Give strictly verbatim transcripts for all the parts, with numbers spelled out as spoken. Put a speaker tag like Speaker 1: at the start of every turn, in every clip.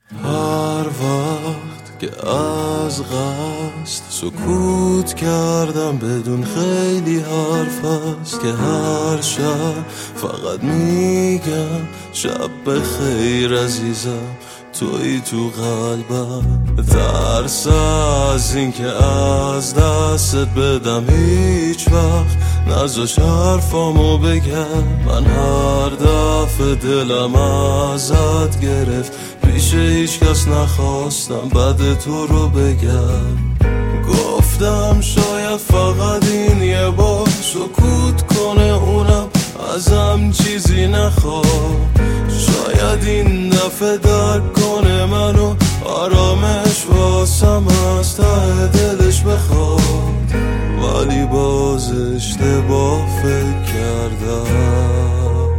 Speaker 1: هر وقت که از قصد سکوت کردم بدون خیلی حرف است که هر شب فقط میگم شب بخیر عزیزم، توی تو قلبم. ترس از این که از دستت بدم هیچ وقت نذاش حرفامو بگم. من هر دفعه دلم ازت گرفت پیش هیچ کس نخواستم بد تو رو بگم. گفتم شاید فقط این یه بار سکوت کنه اونم ازم چیزی نخواد. شاید این دفعه درک کنه منو آرامش واسم از ته دلش بخواد. ولی باز اشتباه فکر کردم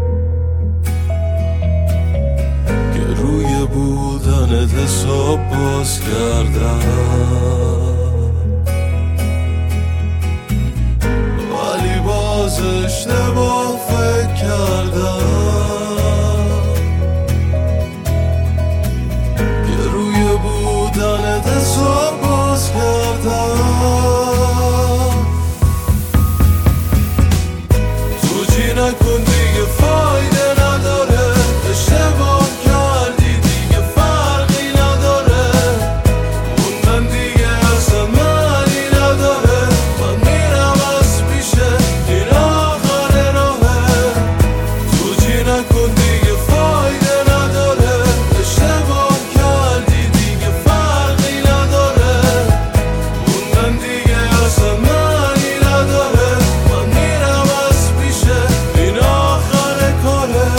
Speaker 1: که روی بودنت حساب باز کردم. ولی باز اشتباه فکر کردم که روی بودنت حساب باز کردم. نکن دیگه فایده نداره، اشتباه کردی دیگه فرقی نداره. موندن دیگه اصلا معنی نداره. من میرم از پیشه این آخر راهه. توجی نکن دیگه فایده نداره، اشتباه کردی دیگه فرقی نداره. موندن دیگه اصلا معنی نداره. من میرم از پیشه این آخر کاره.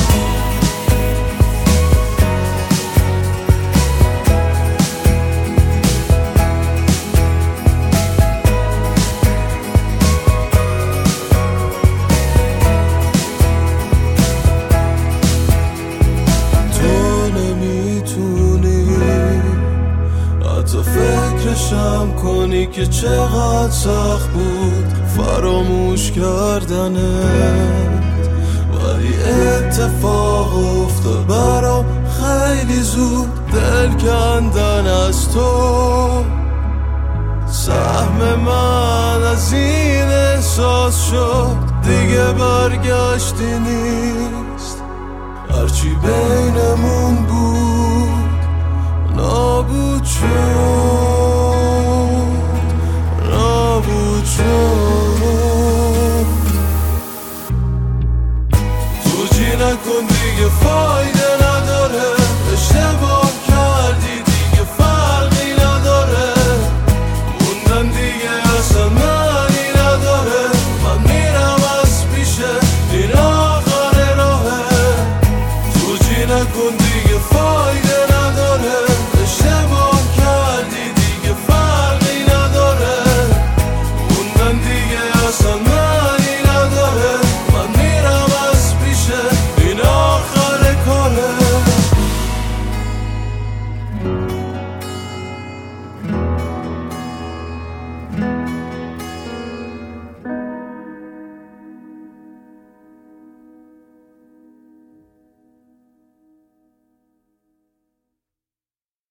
Speaker 1: تو نمیتونی حتی فکرشم کنی که چقدر سخت بود فراموش کردنت. ولی اتفاق افتاد برام خیلی زود، دل کندن از تو. سهم من از این احساس شد دیگه برگشتی نیست. هرچی بینمون بود نابود شد.